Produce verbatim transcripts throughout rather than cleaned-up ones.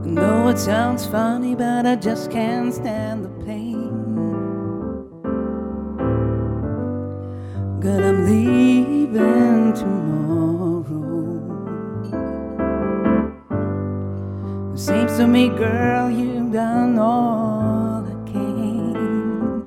know it sounds funny, but I just can't stand the pain. Girl, I'm leaving tomorrow. It seems to me, girl, you've done all I can.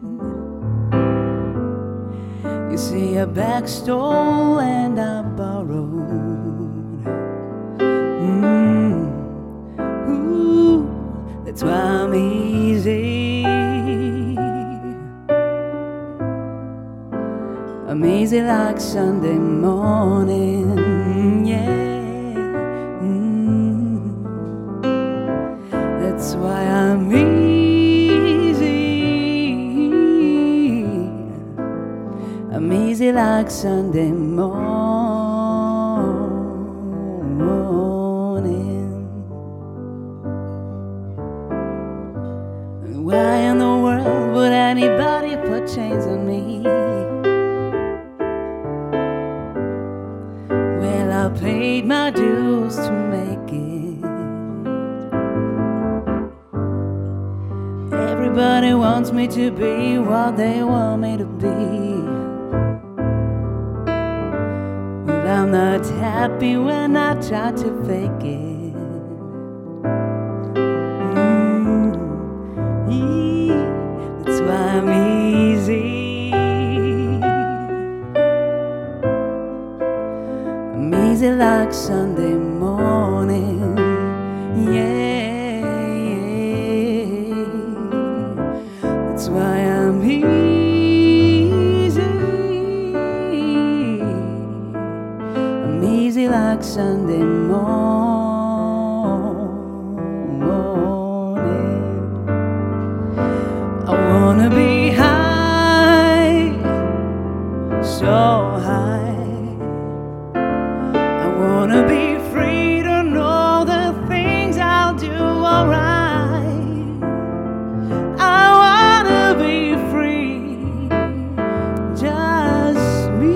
You see, I back stole and I borrowed. Mm. Ooh, that's why I'm easy. I'm easy like Sunday morning, yeah. Mm. That's why I'm easy. I'm easy like Sunday morning. Why in the world would anybody put chains on me? Well, I paid my dues to make it. Everybody wants me to be what they want me to be. Well, I'm not happy when I try to fake it. That's why I'm easy. I'm easy like Sunday morning, yeah, yeah. That's why I'm easy. I'm easy like Sunday morning. I wanna be high, so high. I wanna be free to know the things I'll do alright. I wanna be free, just me.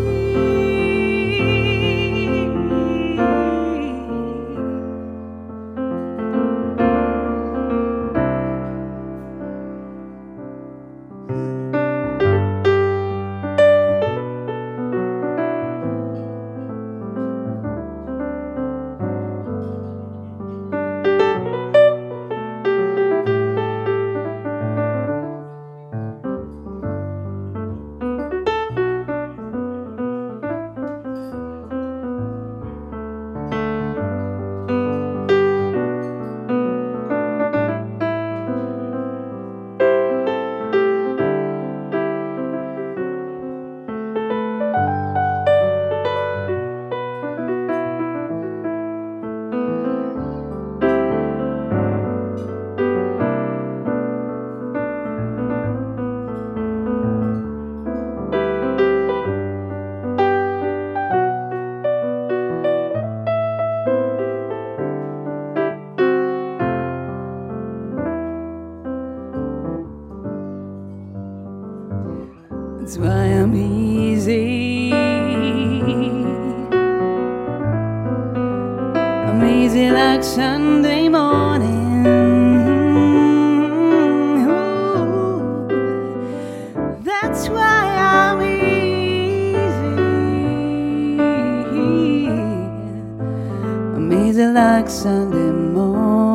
That's why I'm easy. I'm easy like Sunday morning. Ooh, that's why I'm easy. I'm easy like Sunday morning.